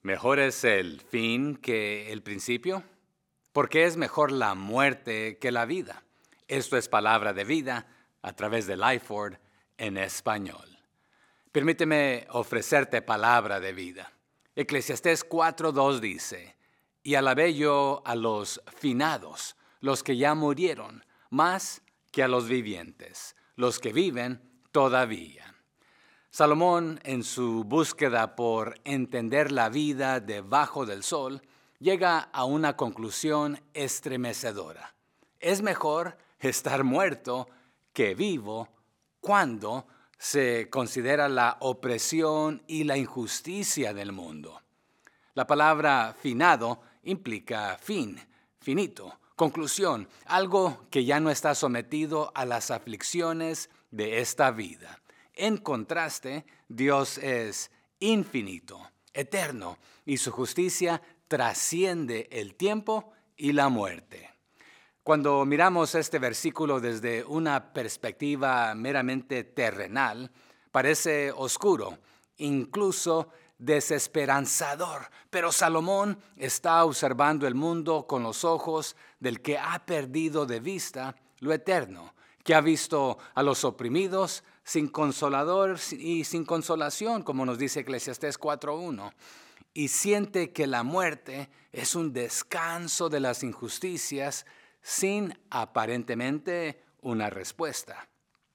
¿Mejor es el fin que el principio? Porque es mejor la muerte que la vida. Esto es palabra de vida a través de Lifeword en español. Permíteme ofrecerte palabra de vida. Eclesiastés 4:2 dice, y alabé yo a los finados, los que ya murieron, más que a los vivientes, los que viven todavía. Salomón, en su búsqueda por entender la vida debajo del sol, llega a una conclusión estremecedora. Es mejor estar muerto que vivo cuando se considera la opresión y la injusticia del mundo. La palabra finado implica fin, finito, conclusión, algo que ya no está sometido a las aflicciones de esta vida. En contraste, Dios es infinito, eterno, y su justicia trasciende el tiempo y la muerte. Cuando miramos este versículo desde una perspectiva meramente terrenal, parece oscuro, incluso desesperanzador. Pero Salomón está observando el mundo con los ojos del que ha perdido de vista lo eterno, que ha visto a los oprimidos sin consolador y sin consolación, como nos dice Eclesiastés 4:1, y siente que la muerte es un descanso de las injusticias sin aparentemente una respuesta.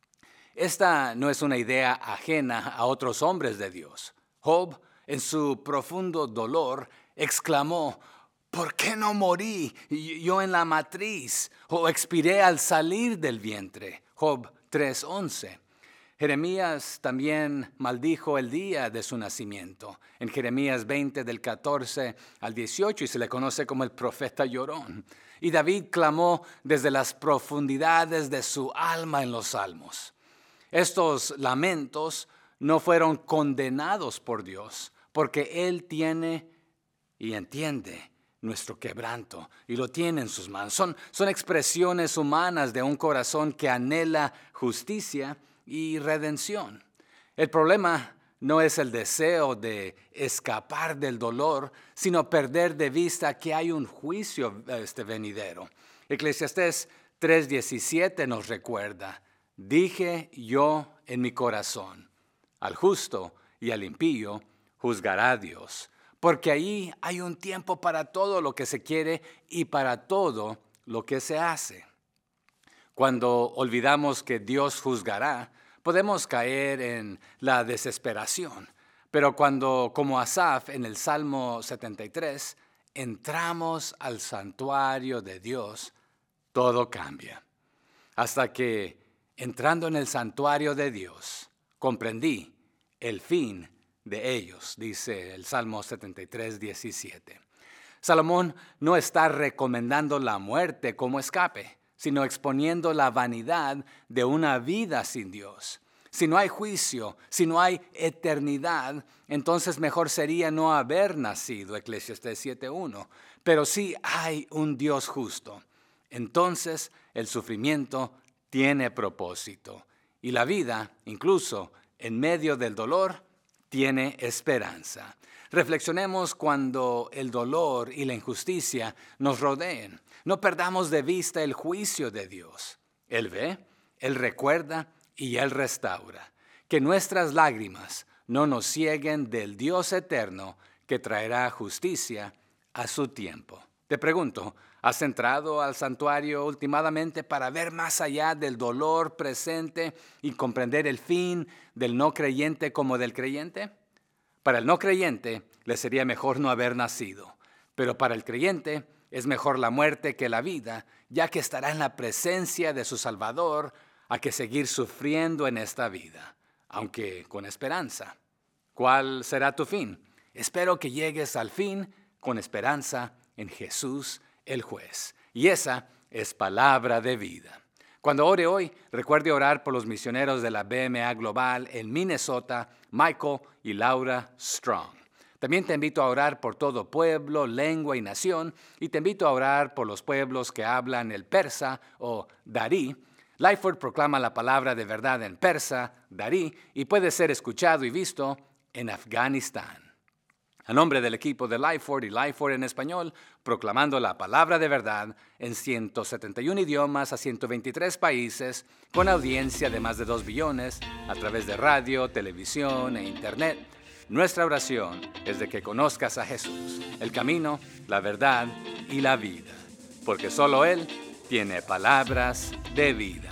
Esta no es una idea ajena a otros hombres de Dios. Job, en su profundo dolor, exclamó, ¿por qué no morí yo en la matriz o expiré al salir del vientre? Job 3:11. Jeremías también maldijo el día de su nacimiento, en Jeremías 20 del 14 al 18, y se le conoce como el profeta llorón. Y David clamó desde las profundidades de su alma en los salmos. Estos lamentos no fueron condenados por Dios, porque Él tiene y entiende nuestro quebranto y lo tiene en sus manos. Son expresiones humanas de un corazón que anhela justicia y redención. El problema no es el deseo de escapar del dolor, sino perder de vista que hay un juicio venidero. Eclesiastés 3:17 nos recuerda, dije yo en mi corazón, al justo y al impío juzgará Dios, porque ahí hay un tiempo para todo lo que se quiere y para todo lo que se hace. Cuando olvidamos que Dios juzgará, podemos caer en la desesperación. Pero cuando, como Asaf en el Salmo 73, entramos al santuario de Dios, todo cambia. Hasta que, entrando en el santuario de Dios, comprendí el fin de ellos, dice el Salmo 73:17. Salomón no está recomendando la muerte como escape, sino exponiendo la vanidad de una vida sin Dios. Si no hay juicio, si no hay eternidad, entonces mejor sería no haber nacido, Eclesiastés 7:1. Pero si hay un Dios justo, entonces el sufrimiento tiene propósito. Y la vida, incluso en medio del dolor, tiene esperanza. Reflexionemos cuando el dolor y la injusticia nos rodeen. No perdamos de vista el juicio de Dios. Él ve, Él recuerda y Él restaura. Que nuestras lágrimas no nos cieguen del Dios eterno que traerá justicia a su tiempo. Te pregunto, ¿has entrado al santuario últimamente para ver más allá del dolor presente y comprender el fin del no creyente como del creyente? Para el no creyente le sería mejor no haber nacido, pero para el creyente es mejor la muerte que la vida, ya que estará en la presencia de su Salvador a que seguir sufriendo en esta vida, aunque con esperanza. ¿Cuál será tu fin? Espero que llegues al fin con esperanza en Jesús el juez. Y esa es palabra de vida. Cuando ore hoy, recuerde orar por los misioneros de la BMA Global en Minnesota, Michael y Laura Strong. También te invito a orar por todo pueblo, lengua y nación, y te invito a orar por los pueblos que hablan el persa o darí. Lifeword proclama la palabra de verdad en persa, darí, y puede ser escuchado y visto en Afganistán. A nombre del equipo de Lifeword y Lifeword en español, proclamando la palabra de verdad en 171 idiomas a 123 países, con audiencia de más de 2 billones, a través de radio, televisión e internet, nuestra oración es de que conozcas a Jesús, el camino, la verdad y la vida, porque solo Él tiene palabras de vida.